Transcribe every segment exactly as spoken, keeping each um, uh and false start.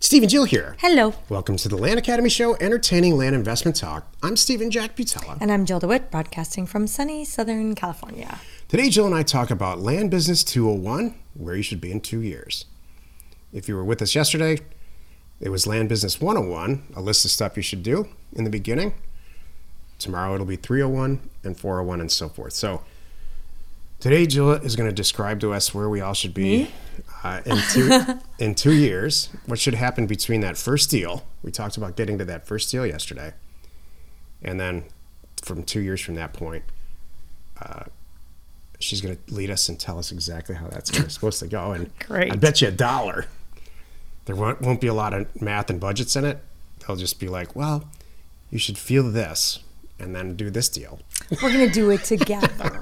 Steve and Jill here. Hello. Welcome to the Land Academy Show, entertaining land investment talk. I'm Stephen Jack Butella. And I'm Jill DeWitt, broadcasting from sunny Southern California. Today, Jill and I talk about Land Business two oh one, where you should be in two years. If you were with us yesterday, it was Land Business one oh one, a list of stuff you should do in the beginning. Tomorrow it'll be three oh one and four oh one and so forth. So today, Jill is going to describe to us where we all should be uh, in, two, in two years. What should happen between that first deal. We talked about getting to that first deal yesterday. And then from two years from that point, uh, she's going to lead us and tell us exactly how that's supposed to go. And Great. I bet you a dollar. There won't, won't be a lot of math and budgets in it. They'll just be like, well, you should feel this and then do this deal. We're going to do it together.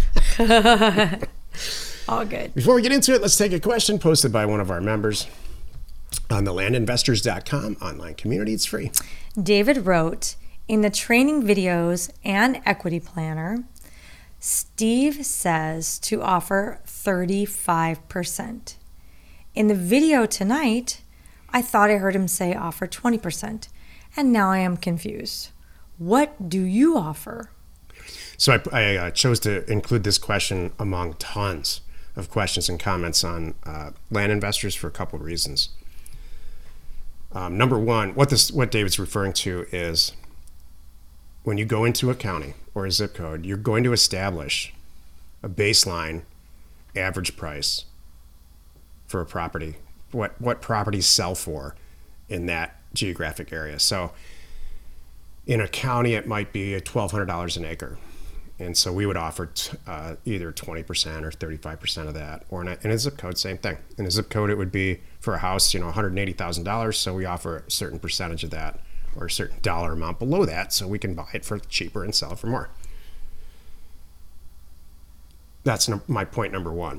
All good. Before we get into it, let's take a question posted by one of our members on the land investors dot com online community. It's free. David wrote, in the training videos and equity planner, Steve says to offer thirty-five percent. In the video tonight, I thought I heard him say offer twenty percent, and now I am confused. What do you offer? So I, I uh, chose to include this question among tons of questions and comments on uh, land investors for a couple of reasons. Um, number one, what this what David's referring to is when you go into a county or a zip code, you're going to establish a baseline average price for a property, what what properties sell for in that geographic area. So in a county, it might be twelve hundred dollars an acre. And so we would offer t- uh, either twenty percent or thirty-five percent of that. Or in a, in a zip code, same thing. In a zip code, it would be for a house, you know, one hundred eighty thousand dollars. So we offer a certain percentage of that or a certain dollar amount below that so we can buy it for cheaper and sell it for more. That's no, my point number one.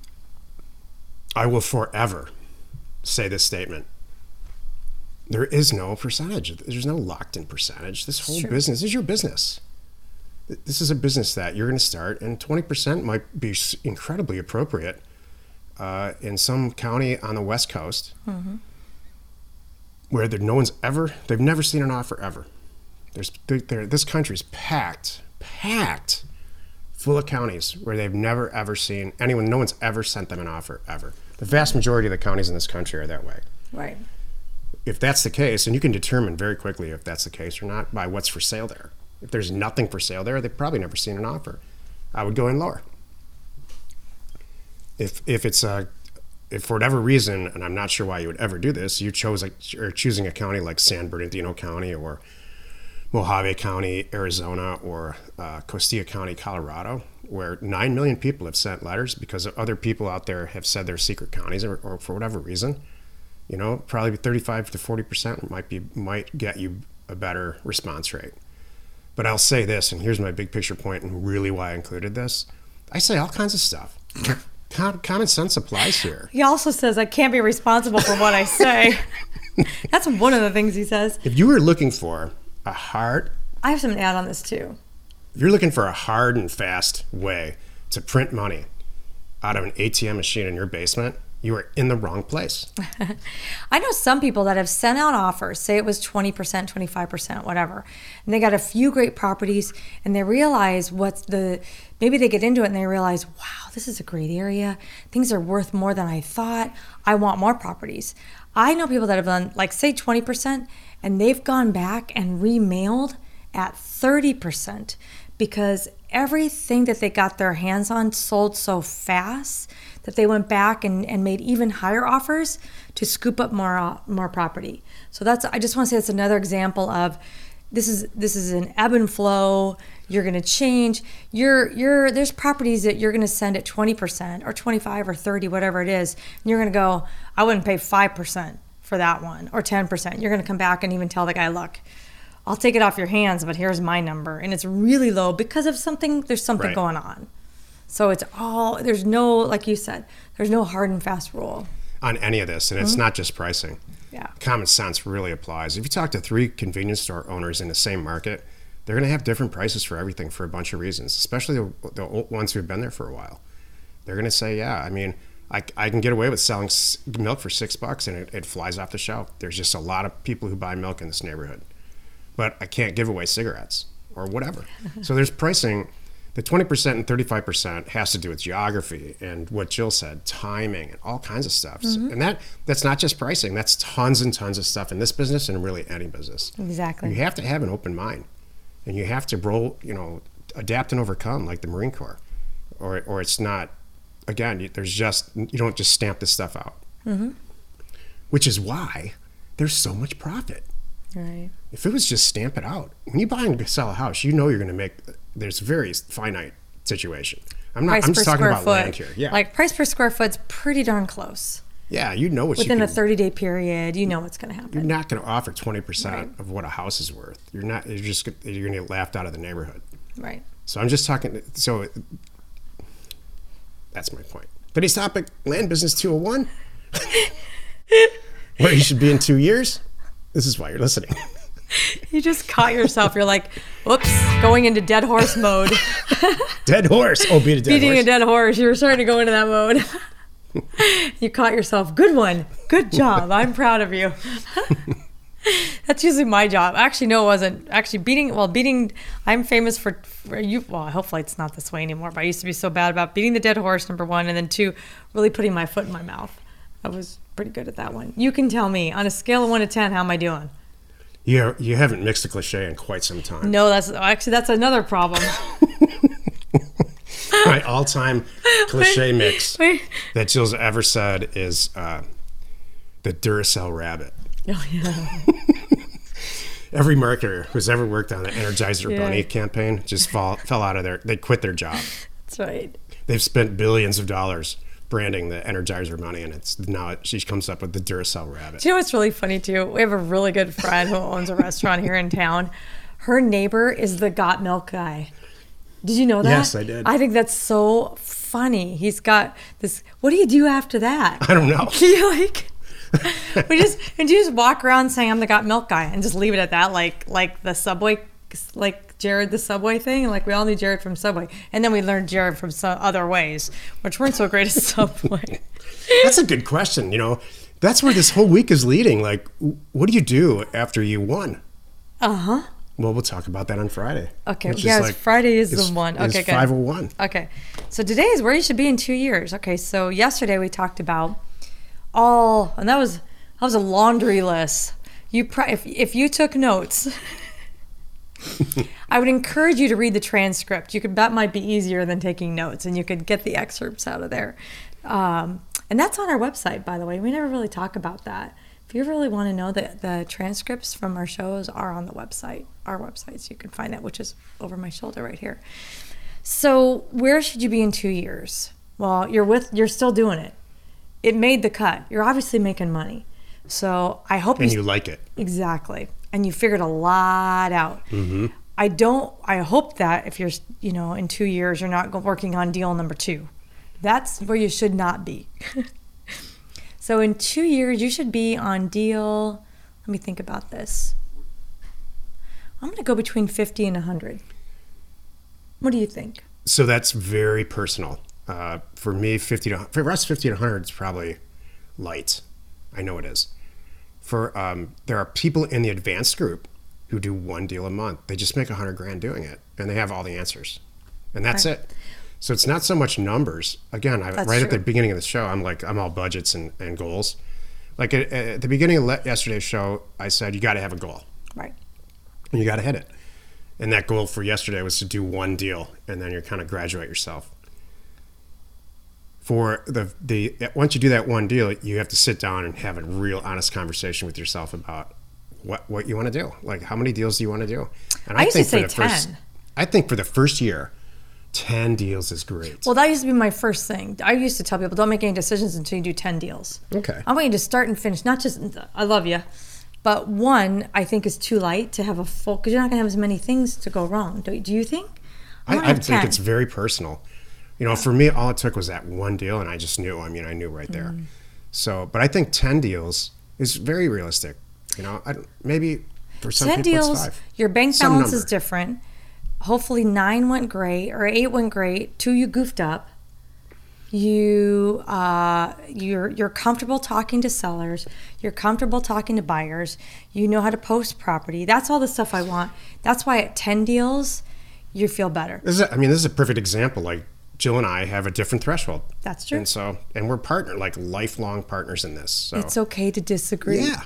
I will forever say this statement. There is no percentage. There's no locked-in percentage. This whole business is your business. This is a business that you're going to start, and twenty percent might be incredibly appropriate uh, in some county on the West Coast mm-hmm. where there, no one's ever, they've never seen an offer ever. There's, there, this country's packed, packed full of counties where they've never, ever seen anyone, no one's ever sent them an offer, ever. The vast majority of the counties in this country are that way. Right. If that's the case, and you can determine very quickly if that's the case or not by what's for sale there. If there's nothing for sale there, they've probably never seen an offer. I would go in lower. If if it's a, if for whatever reason, and I'm not sure why you would ever do this, you chose like or choosing a county like San Bernardino County or Mojave County, Arizona, or uh, Costilla County, Colorado, where nine million people have sent letters because other people out there have said they're secret counties or, or for whatever reason, you know, probably thirty-five to forty percent might be might get you a better response rate. But I'll say this, and here's my big picture point and really why I included this. I say all kinds of stuff. Com- common sense applies here. He also says, I can't be responsible for what I say. That's one of the things he says. If you were looking for a hard... I have something to add on this too. If you're looking for a hard and fast way to print money out of an A T M machine in your basement, you are in the wrong place. I know some people that have sent out offers, say it was twenty percent, twenty-five percent, whatever, and they got a few great properties and they realize what's the, maybe they get into it and they realize, wow, this is a great area. Things are worth more than I thought. I want more properties. I know people that have done, like say twenty percent, and they've gone back and remailed at thirty percent because everything that they got their hands on sold so fast that they went back and, and made even higher offers to scoop up more uh, more property. So that's, I just want to say that's another example of this is this is an ebb and flow. You're going to change. You're you're there's properties that you're going to send at twenty percent or twenty-five or thirty, whatever it is, and you're going to go, I wouldn't pay five percent for that one or ten percent. You're going to come back and even tell the guy, look, I'll take it off your hands, but here's my number, and it's really low because of something. There's something right. going on. So it's all, there's no, like you said, there's no hard and fast rule on any of this, and it's mm-hmm. not just pricing. Yeah. Common sense really applies. If you talk to three convenience store owners in the same market, they're going to have different prices for everything for a bunch of reasons, especially the, the old ones who've been there for a while. They're going to say, yeah, I mean, I, I can get away with selling s- milk for six bucks and it, it flies off the shelf. There's just a lot of people who buy milk in this neighborhood. But I can't give away cigarettes or whatever. So there's pricing. The twenty percent and thirty-five percent has to do with geography and what Jill said, timing and all kinds of stuff. Mm-hmm. And that that's not just pricing. That's tons and tons of stuff in this business and really any business. Exactly. You have to have an open mind. And you have to roll, you know, adapt and overcome like the Marine Corps. Or, or it's not, again, you, there's just, you don't just stamp this stuff out. Mm-hmm. Which is why there's so much profit. Right. If it was just stamp it out, when you buy and sell a house, you know you're going to make, there's a very finite situation. I'm not, Price I'm just per talking square about foot. land here. Yeah. Like price per square foot's pretty darn close. Yeah, you know what Within you a can, thirty-day period, you know what's going to happen. You're not going to offer twenty percent Right. of what a house is worth. You're not, you're just, you're going to get laughed out of the neighborhood. Right. So I'm just talking, so that's my point. Today's topic, land business two oh one. Where you should be in two years. This is why you're listening. You just caught yourself. You're like, whoops, going into dead horse mode. Dead horse. Oh, beat a dead Beating horse. a dead horse. You were starting to go into that mode. You caught yourself. Good one. Good job. I'm proud of you. That's usually my job. Actually, no, it wasn't. Actually, beating, well, beating, I'm famous for, for you. Well, hopefully it's not this way anymore, but I used to be so bad about beating the dead horse, number one, and then two, really putting my foot in my mouth. I was pretty good at that one. You can tell me, on a scale of one to ten, how am I doing? You, you haven't mixed a cliche in quite some time. No, that's actually, that's another problem. My all-time cliche mix Wait. that Jill's ever said is uh, the Duracell rabbit. Oh, yeah. Every marketer who's ever worked on the Energizer Yeah. Bunny campaign just fall, fell out of their, they quit their job. That's right. They've spent billions of dollars branding the Energizer Bunny, and it's now it, she comes up with the Duracell rabbit. Do you know what's really funny too? We have a really good friend who owns a restaurant here in town. Her neighbor is the Got Milk guy. Did you know that? Yes, I did. I think that's so funny. He's got this. What do you do after that? I don't know. You like, we just and you just walk around saying I'm the Got Milk guy and just leave it at that, like like the Subway, like Jared the Subway thing. Like we all knew Jared from Subway, and then we learned Jared from some other ways, which weren't so great at Subway. That's a good question. You know, that's where this whole week is leading. Like, what do you do after you won? Uh huh. Well, we'll talk about that on Friday. Okay. which is Yes, like- Friday is is- the one. is Okay, good. five oh one. Okay. So today is where you should be in two years. Okay. So yesterday we talked about all, and that was that was a laundry list. You pro- if if you took notes, I would encourage you to read the transcript. You could that might be easier than taking notes, and you could get the excerpts out of there. Um, and that's on our website, by the way. We never really talk about that. If you really want to know, the, the transcripts from our shows are on the website, our website, so you can find that, which is over my shoulder right here. So where should you be in two years? Well, you're with, you're still doing it. It made the cut. You're obviously making money. So I hope And you, you like it. exactly, and you figured a lot out. Mm-hmm. I don't, I hope that if you're, you know, in two years, you're not go- working on deal number two. That's where you should not be. So in two years, you should be on deal. Let me think about this. I'm going to go between fifty and one hundred. What do you think? So that's very personal. Uh, for me, fifty to for us, fifty to one hundred is probably light. I know it is. For um, there are people in the advanced group who do one deal a month. They just make a hundred grand doing it, and they have all the answers, and that's Right. it. So it's not so much numbers. Again, I, That's right at true. the beginning of the show, I'm like, I'm all budgets and, and goals. Like at, at the beginning of le- yesterday's show, I said you got to have a goal. Right. And you got to hit it. And that goal for yesterday was to do one deal, and then you're kind of graduate yourself. For the the once you do that one deal, you have to sit down and have a real honest conversation with yourself about what what you want to do. Like how many deals do you want to do? And I used to say for the first, ten. I think for the first year, ten deals is great. Well, that used to be my first thing. I used to tell people, don't make any decisions until you do ten deals. Okay. I want you to start and finish, not just, I love you, but one, I think is too light to have a full, because you're not going to have as many things to go wrong. Do, do you think? I, wanna I have think ten. it's very personal. You know, for me, all it took was that one deal, and I just knew. I mean, I knew right there. Mm. So, but I think ten deals is very realistic. You know, I, don't- maybe for some ten people deals, it's five. your bank Some balance is number. different. Hopefully nine went great or eight went great. Two you goofed up. You uh, you're you're comfortable talking to sellers. You're comfortable talking to buyers. You know how to post property. That's all the stuff I want. That's why at ten deals, you feel better. This is a, I mean, this is a perfect example. Like Jill and I have a different threshold. That's true. And so, and we're partner, like lifelong partners in this. So it's okay to disagree. Yeah.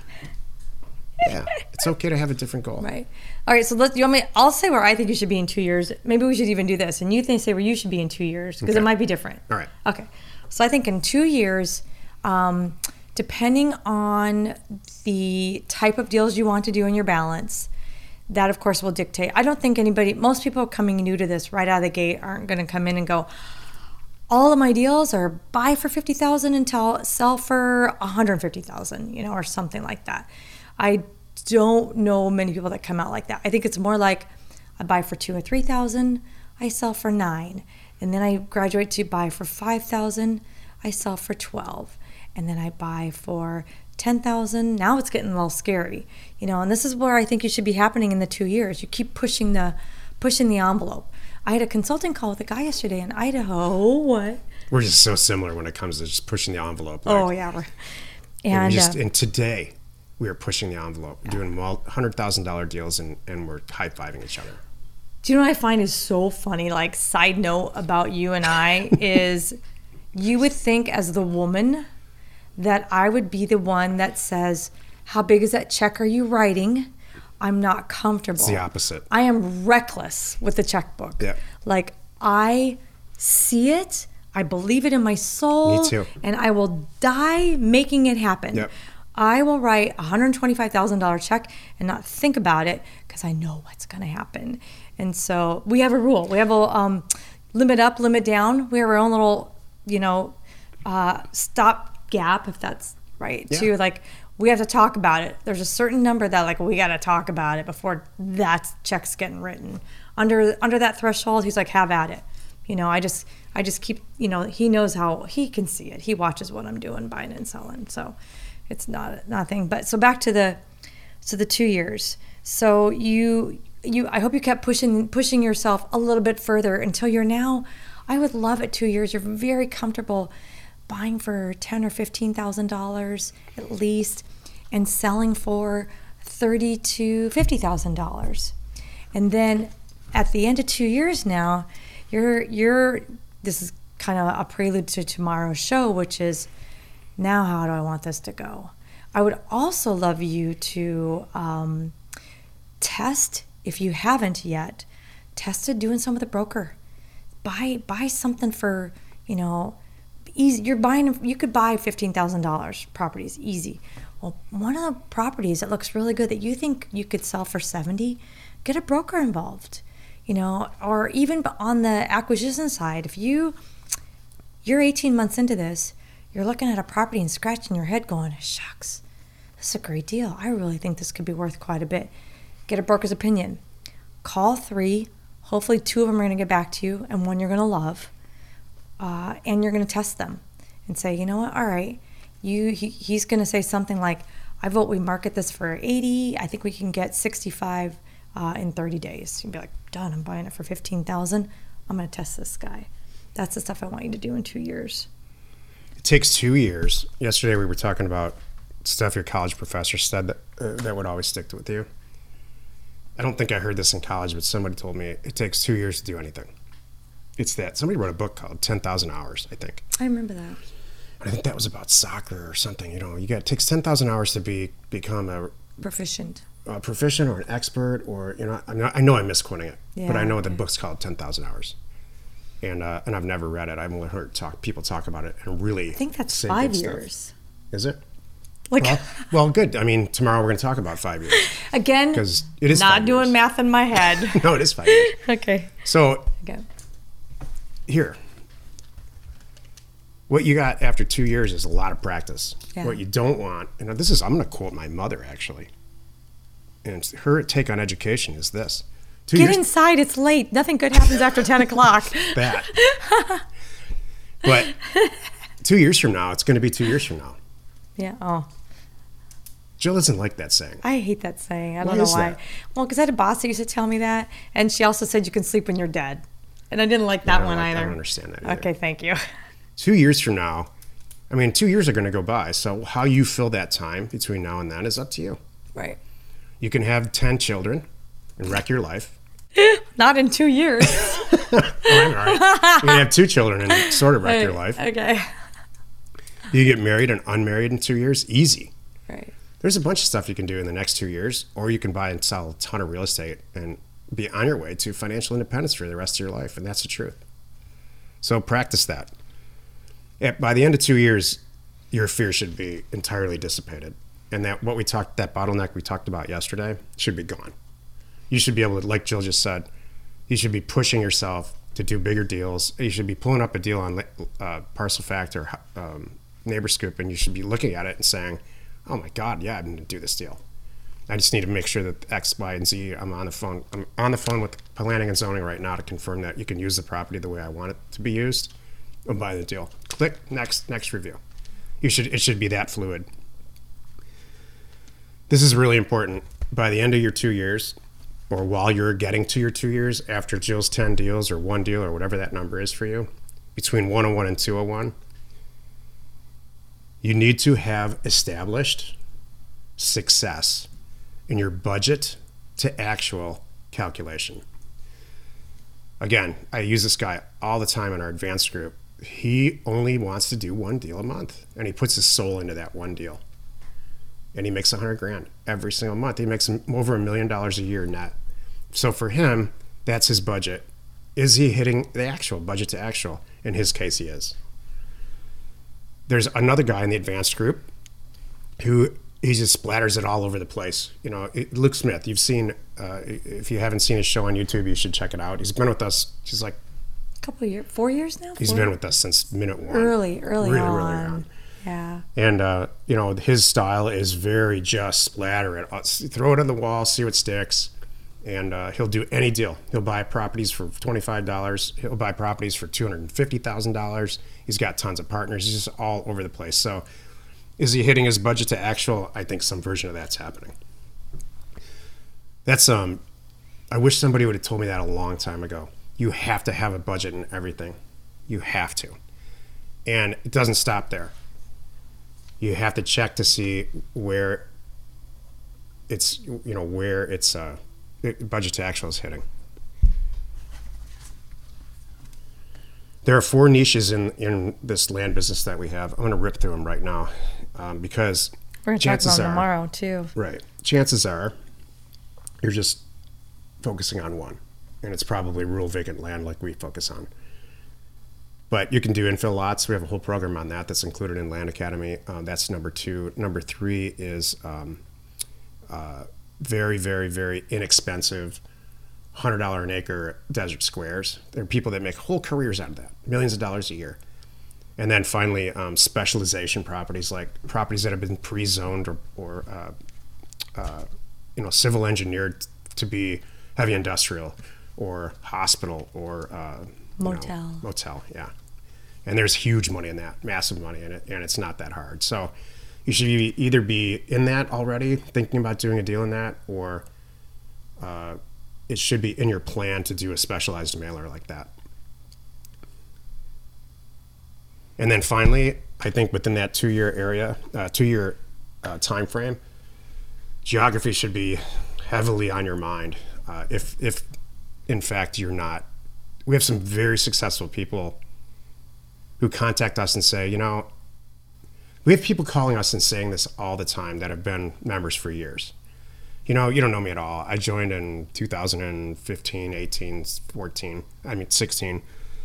Yeah, it's okay to have a different goal. Right. All right. So let's. You want me? I'll say where I think you should be in two years. Maybe we should even do this, and you think say where you should be in two years because Okay. it might be different. All right. Okay. So I think in two years, um, depending on the type of deals you want to do in your balance, that of course will dictate. I don't think anybody, most people coming new to this right out of the gate aren't going to come in and go, all of my deals are buy for fifty thousand and tell, sell for one hundred fifty thousand, you know, or something like that. I don't know many people that come out like that. I think it's more like I buy for two or three thousand, I sell for nine, and then I graduate to buy for five thousand, I sell for twelve, and then I buy for ten thousand. Now it's getting a little scary, you know. And this is where I think you should be happening in the two years. You keep pushing the pushing the envelope. I had a consulting call with a guy yesterday in Idaho. What? We're just so similar when it comes to just pushing the envelope. Like, Oh yeah, we're, and, and we just, uh, and today we are pushing the envelope. We're doing one hundred thousand dollars deals and, and we're high-fiving each other. do you know what I find is so funny? Like, side note about you and I is you would think as the woman that I would be the one that says, how big is that check are you writing? I'm not comfortable. It's the opposite. I am reckless with the checkbook. Yeah. Like, I see it, I believe it in my soul. Me too. And I will die making it happen. Yep. I will write a one hundred twenty-five thousand dollars check and not think about it because I know what's going to happen. And so we have a rule. We have a um, limit up, limit down. We have our own little, you know, uh, stop gap, if that's right, Yeah. too. Like, we have to talk about it. There's a certain number that, like, we got to talk about it before that check's getting written. Under under that threshold, he's like, have at it. You know, I just I just keep, you know, he knows how, he can see it. He watches what I'm doing, buying and selling. So it's not nothing. But so back to the so the two years. So you you I hope you kept pushing pushing yourself a little bit further until you're now, I would love at two years, you're very comfortable buying for ten or fifteen thousand dollars at least and selling for thirty to fifty thousand dollars. And then at the end of two years now, you're you're this is kind of a prelude to tomorrow's show, which is, now how do I want this to go? I would also love you to um, test, if you haven't yet, tested doing some with a broker. Buy buy something for, you know, easy. You're buying, you could buy fifteen thousand dollars properties, easy. Well, one of the properties that looks really good that you think you could sell for seventy, get a broker involved, you know, or even on the acquisition side, if you, you're eighteen months into this, you're looking at a property and scratching your head going, shucks, this is a great deal. I really think this could be worth quite a bit. Get a broker's opinion. Call three. Hopefully two of them are going to get back to you and one you're going to love. Uh, and you're going to test them and say, you know what, all right, you he, he's going to say something like, I vote we market this for eighty. I think we can get sixty-five uh, in thirty days. You'd be like, done, I'm buying it for fifteen thousand. I'm going to test this guy. That's the stuff I want you to do in two years. It takes two years. Yesterday we were talking about stuff your college professor said that uh, that would always stick with you. I don't think I heard this in college, but somebody told me it takes two years to do anything. It's that. Somebody wrote a book called ten thousand hours, I think. I remember that. I think that was about soccer or something. You know, you got it takes ten thousand hours to be become a, Proficient. a proficient or an expert, or, you know, I know, I know I'm misquoting it, Yeah, but I know okay. the book's called ten thousand hours. And uh, and I've never read it. I've only heard talk people talk about it and really I think that's say five good stuff. years. Is it? Like, Well, well, good. I mean, tomorrow we're going to talk about five years. again, 'Cause it is not five doing years. math in my head. No, it is five years. Okay. So Okay. here, what you got after two years is a lot of practice. Yeah. What you don't want, and this is, I'm going to quote my mother actually, and her take on education is this: two Get years inside. It's late. Nothing good happens after ten o'clock. bad, but two years from now, it's going to be two years from now. Yeah. Oh, Jill doesn't like that saying. I hate that saying. I Why don't know is why. that? Well, because I had a boss that used to tell me that, and she also said you can sleep when you're dead, and I didn't like I that don't one like- I either. don't understand that either. Okay, thank you. Two years from now, I mean, two years are going to go by. So how you fill that time between now and then is up to you. Right. You can have ten children and wreck your life. Not in two years. All right, all right. You can have two children and sort of wreck Right. your life. Okay. You get married and unmarried in two years, easy. Right. There's a bunch of stuff you can do in the next two years, or you can buy and sell a ton of real estate and be on your way to financial independence for the rest of your life, and that's the truth. So practice that. At, by the end of two years, your fear should be entirely dissipated, and that what we talked, that bottleneck we talked about yesterday, should be gone. You should be able to, like Jill just said, you should be pushing yourself to do bigger deals. You should be pulling up a deal on uh, Parcel Fact or um, Neighbor Scoop, and you should be looking at it and saying, oh my God, yeah, I'm going to do this deal. I just need to make sure that X, Y, and Z, I'm on the phone. I'm on the phone with planning and zoning right now to confirm that you can use the property the way I want it to be used. I'll buy the deal. Click, next, next review. You should, it should be that fluid. This is really important. By the end of your two years, or while you're getting to your two years, after Jill's ten deals or one deal or whatever that number is for you, between one oh one and two oh one, you need to have established success in your budget to actual calculation. Again, I use this guy all the time in our advanced group. He only wants to do one deal a month, and he puts his soul into that one deal. And he makes a hundred grand every single month. He makes over a million dollars a year net. So for him, that's his budget. Is he hitting the actual budget to actual? In his case, he is. There's another guy in the advanced group who he just splatters it all over the place. You know, Luke Smith, you've seen, uh, if you haven't seen his show on YouTube, you should check it out. He's been with us, he's like, A couple of years, four years now? he's Four? been with us since minute one. Early, early really, on. really on. Yeah. And, uh, you know, his style is very just splatter it, throw it on the wall, see what sticks. And uh, he'll do any deal. He'll buy properties for twenty-five dollars. He'll buy properties for two hundred fifty thousand dollars. He's got tons of partners. He's just all over the place. So is he hitting his budget to actual? I think some version of that's happening. That's, um, I wish somebody would have told me that a long time ago. You have to have a budget in everything. You have to. And it doesn't stop there. You have to check to see where it's, you know, where it's, uh, budget to actual is hitting. There are four niches in, in this land business that we have. I'm going to rip through them right now um, because We're going to talk about chances them are, tomorrow, too. right, chances are you're just focusing on one, and it's probably rural vacant land like we focus on. But you can do infill lots. We have a whole program on that that's included in Land Academy. Um, that's number two. Number three is um, uh, very, very, very inexpensive one hundred dollars an acre desert squares. There are people that make whole careers out of that, millions of dollars a year. And then finally, um, specialization properties, like properties that have been pre-zoned or, or uh, uh, you know, civil engineered to be heavy industrial or hospital or uh, Motel. You know, motel, yeah. And there's huge money in that, massive money in it, and it's not that hard. So you should be, either be in that already, thinking about doing a deal in that, or uh, it should be in your plan to do a specialized mailer like that. And then finally, I think within that two-year area, uh, two-year uh, time frame, geography should be heavily on your mind. Uh, if, if in fact you're not, we have some very successful people who contact us and say, you know, we have people calling us and saying this all the time that have been members for years. You know, you don't know me at all. I joined in two thousand fifteen, eighteen, fourteen, I mean sixteen.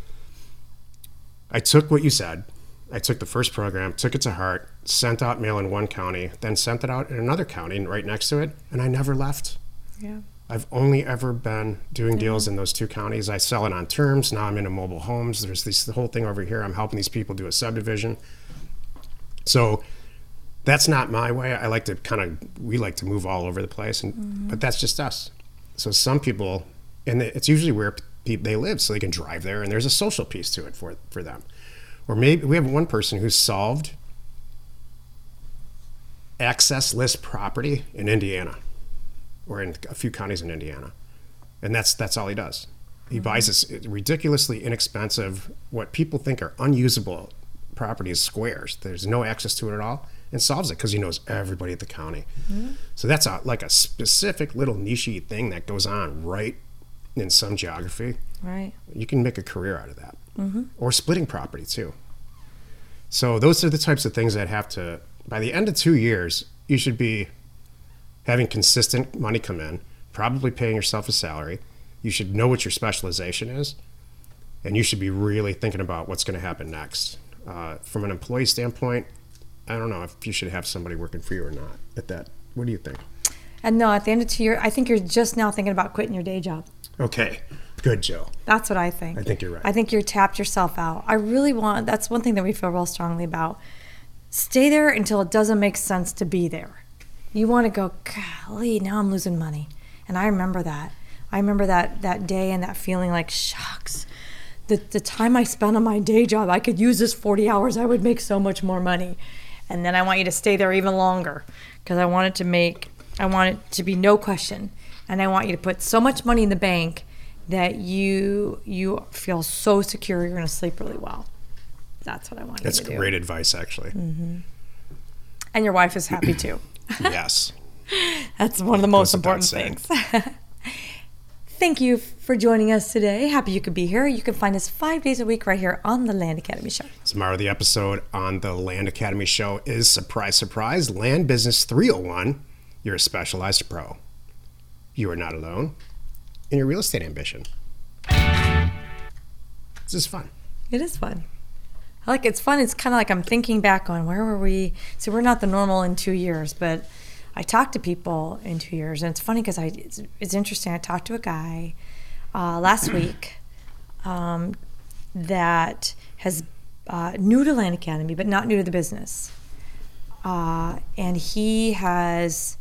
I took what you said. I took the first program, took it to heart, sent out mail in one county, then sent it out in another county right next to it, and I never left. Yeah. I've only ever been doing deals in those two counties. I sell it on terms. Now I'm into mobile homes. There's this the whole thing over here. I'm helping these people do a subdivision. So that's not my way. I like to kind of, we like to move all over the place, and mm-hmm. but that's just us. So some people, and it's usually where pe- they live, so they can drive there, and there's a social piece to it for for them. Or maybe we have one person who solved access list property in Indiana, or in a few counties in Indiana, and that's that's all he does. He mm-hmm. buys this ridiculously inexpensive, what people think are unusable property is squares. There's no access to it at all, and solves it because he knows everybody at the county. Mm-hmm. So that's a, like a specific little niche-y thing that goes on right in some geography. Right. You can make a career out of that. Mm-hmm. Or splitting property too. So those are the types of things that have to, by the end of two years, you should be having consistent money come in, probably paying yourself a salary. You should know what your specialization is, and you should be really thinking about what's going to happen next. Uh, from an employee standpoint, I don't know if you should have somebody working for you or not at that. What do you think? And no, at the end of two years, I think you're just now thinking about quitting your day job. Okay. Good, Joe. That's what I think. I think you're right. I think you're tapped yourself out. I really want, that's one thing that we feel real strongly about. Stay there until it doesn't make sense to be there. You want to go, golly, now I'm losing money. And I remember that. I remember that that day and that feeling like, shucks, the, the time I spent on my day job, I could use this forty hours. I would make so much more money. And then I want you to stay there even longer because I want it to make, I want it to be no question. And I want you to put so much money in the bank that you you feel so secure you're going to sleep really well. That's what I want you That's to do. That's great advice, actually. Mm-hmm. And your wife is happy too. Yes. That's one of the most Goes important things. Thank you for joining us today. Happy you could be here. You can find us five days a week right here on the Land Academy Show. Tomorrow, the episode on the Land Academy Show is, surprise, surprise, Land Business three oh one. You're a specialized pro. You are not alone in your real estate ambition. This is fun. It is fun. I like it's fun. It's kind of like I'm thinking back on where were we? So we're not the normal in two years, but I talked to people in two years, and it's funny because I it's, it's interesting. I talked to a guy uh, last week um, that has uh, new to Land Academy, but not new to the business, uh, and he has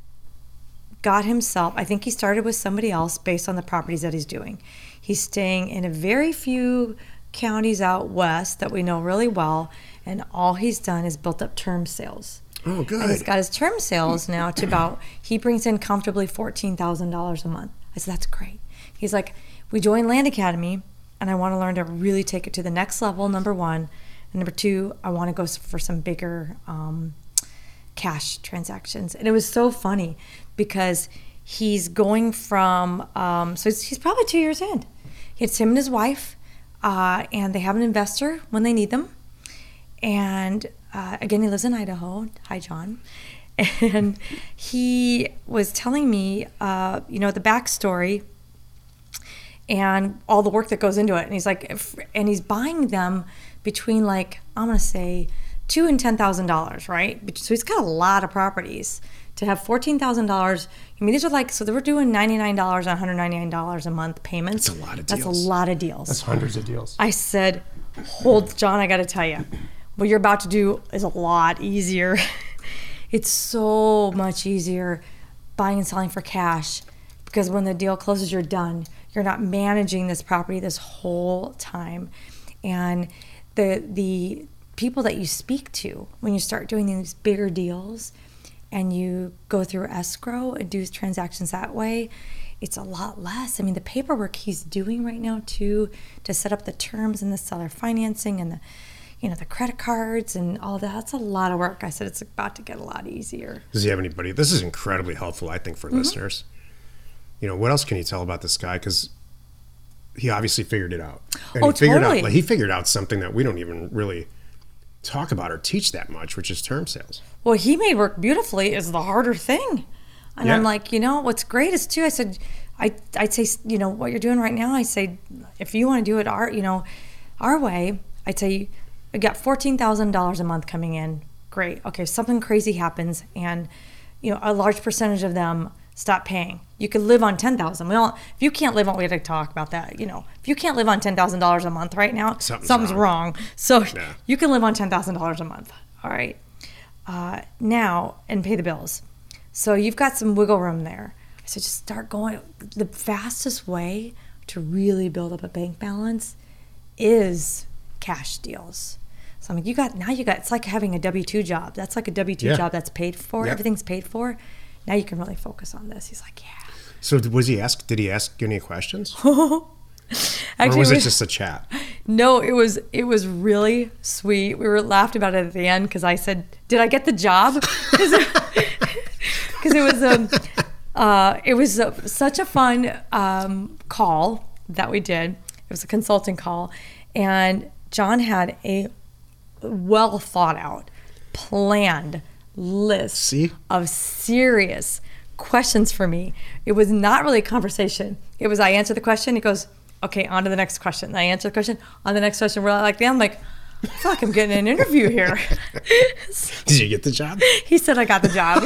got himself, I think he started with somebody else based on the properties that he's doing. He's staying in a very few counties out west that we know really well, and all he's done is built up term sales. Oh, good. And he's got his term sales now to about, he brings in comfortably fourteen thousand dollars a month. I said, that's great. He's like, we joined Land Academy, and I want to learn to really take it to the next level, number one. And number two, I want to go for some bigger um, cash transactions. And it was so funny because he's going from, um, so he's, he's probably two years in. It's him and his wife, uh, and they have an investor when they need them. And uh, again, he lives in Idaho. Hi, John. And he was telling me, uh, you know, the backstory and all the work that goes into it. And he's like, if, and he's buying them between like, I'm going to say two and ten thousand dollars, right? So he's got a lot of properties. To have fourteen thousand dollars, I mean, these are like, so they were doing ninety-nine dollars and one hundred ninety-nine dollars a month payments. That's a lot of deals. That's a lot of deals. That's hundreds of deals. I said, hold, John, I got to tell you, what you're about to do is a lot easier. It's so much easier buying and selling for cash because when the deal closes, you're done. You're not managing this property this whole time. And the the people that you speak to when you start doing these bigger deals and you go through escrow and do transactions that way, it's a lot less. I mean, the paperwork he's doing right now too, to set up the terms and the seller financing and the, you know, the credit cards and all that, that's a lot of work. I said it's about to get a lot easier. Does he have anybody? This is incredibly helpful, I think, for mm-hmm. listeners. You know, what else can you tell about this guy? Because he obviously figured it out. And oh, he figured totally. out, like, he figured out something that we don't even really talk about or teach that much, which is term sales. Well, he made work beautifully is the harder thing. And yeah. I'm like, you know, what's great is too, I said, I, I'd say, you know, what you're doing right now, I say, if you want to do it our, you know, our way, I'd say, I got fourteen thousand dollars a month coming in. Great. Okay. Something crazy happens and, you know, a large percentage of them stop paying. You could live on ten thousand dollars. Well, if you can't live on, we had to talk about that. You know, if you can't live on ten thousand dollars a month right now, something's, something's wrong. wrong. So yeah. you can live on ten thousand dollars a month. All right. Uh, now, and pay the bills. So you've got some wiggle room there. So just start going. The fastest way to really build up a bank balance is cash deals. So I'm like, you got, now you got, it's like having a W two job. That's like a W two yeah. job that's paid for. Yeah. Everything's paid for. Now you can really focus on this. He's like, yeah. So was he asked, did he ask any questions? Actually, or was we, it just a chat? No, it was it was really sweet. We were laughed about it at the end because I said, "Did I get the job?" Because it was um, uh, it was a, such a fun um, call that we did. It was a consulting call, and John had a well thought out, planned list See? of serious questions for me. It was not really a conversation. It was I answer the question. He goes, okay, on to the next question. I answer the question, on the next question. We're like, I'm like, fuck, I'm getting an interview here. Did you get the job? He said I got the job.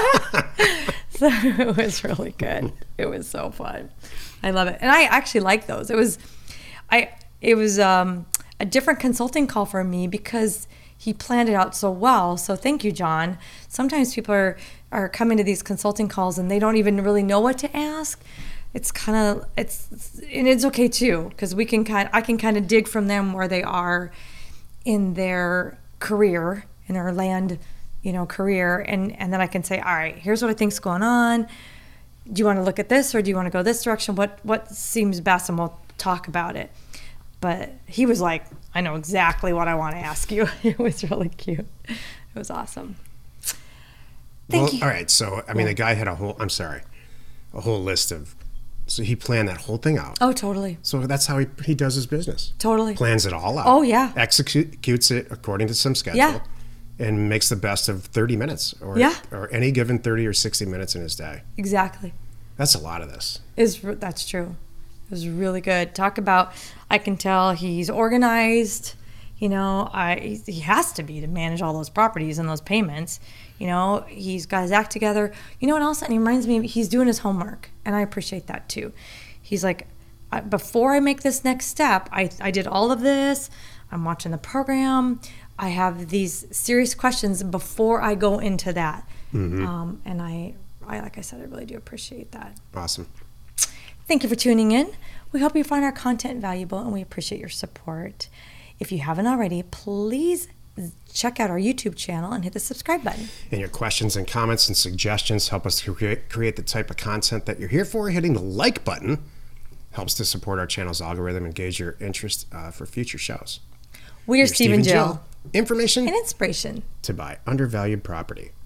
So it was really good. It was so fun. I love it. And I actually like those. It was I it was um, a different consulting call for me because he planned it out so well. So thank you, John. Sometimes people are, are coming to these consulting calls and they don't even really know what to ask. It's kind of, it's, and it's okay too, because we can kind I can kind of dig from them where they are in their career, in their land, you know, career. And, and then I can say, all right, here's what I think's going on. Do you want to look at this or do you want to go this direction? What, what seems best? And we'll talk about it. But he was like, I know exactly what I want to ask you. It was really cute. It was awesome. Thank well, you. All right. So, I mean, Yeah. the guy had a whole, I'm sorry, a whole list of, so he planned that whole thing out. Oh, totally. So that's how he, he does his business. Totally. Plans it all out. Oh, yeah. Executes it according to some schedule. Yeah. And makes the best of thirty minutes or, Yeah. or any given thirty or sixty minutes in his day. Exactly. That's a lot of this. Is That's true. It was really good. Talk about, I can tell he's organized. You know, I he has to be to manage all those properties and those payments. You know, he's got his act together. You know what else? And he reminds me, he's doing his homework, and I appreciate that too. He's like, I, before I make this next step, I I did all of this. I'm watching the program. I have these serious questions before I go into that. Mm-hmm. Um, and I, I, like I said, I really do appreciate that. Awesome. Thank you for tuning in. We hope you find our content valuable, and we appreciate your support. If you haven't already, please check out our YouTube channel and hit the subscribe button. And your questions and comments and suggestions help us to create, create the type of content that you're here for. Hitting the like button helps to support our channel's algorithm and gauge your interest uh, for future shows. We are Steve and Jill. Information and inspiration to buy undervalued property.